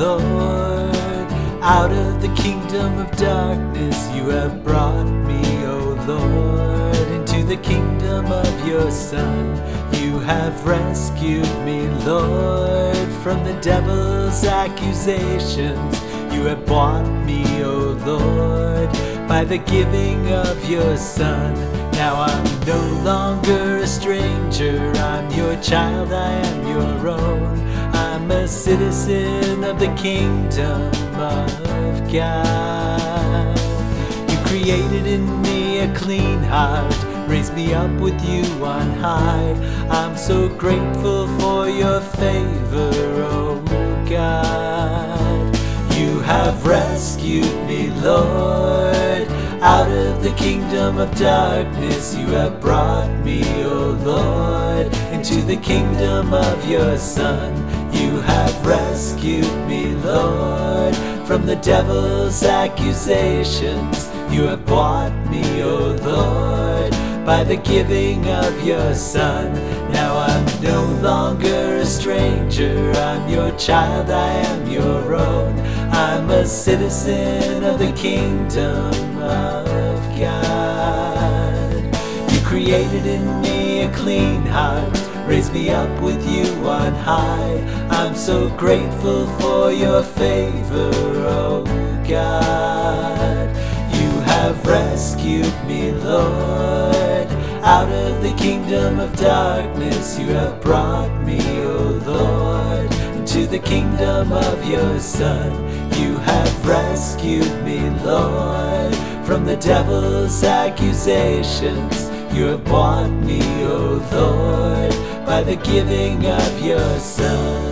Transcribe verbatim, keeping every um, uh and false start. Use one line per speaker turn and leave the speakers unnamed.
Lord. Out of the kingdom of darkness you have brought me, O Lord, into the kingdom of your Son. You have rescued me, Lord, from the devil's accusations. You have bought me, O Lord, by the giving of your Son. Now I'm no longer a stranger, I'm your child, I am your own. I'm a citizen of the kingdom of God. You created in me a clean heart, raised me up with you on high. I'm so grateful for your favor, oh God. You have rescued me, Lord. Out of the kingdom of darkness you have brought me, O Lord, into the kingdom of your Son. You have rescued me, Lord, from the devil's accusations. You have bought me, O Lord, by the giving of your Son. Now I'm no longer a stranger, I'm your child, I am your own. I'm a citizen of the kingdom of God. You created in me a clean heart, raised me up with you on high. I'm so grateful for your favor, oh God. You have rescued me, Lord. Out of the kingdom of darkness you have brought me, O Lord, into the kingdom of your Son. You have rescued me, Lord, from the devil's accusations. You have bought me, O Lord, by the giving of your Son.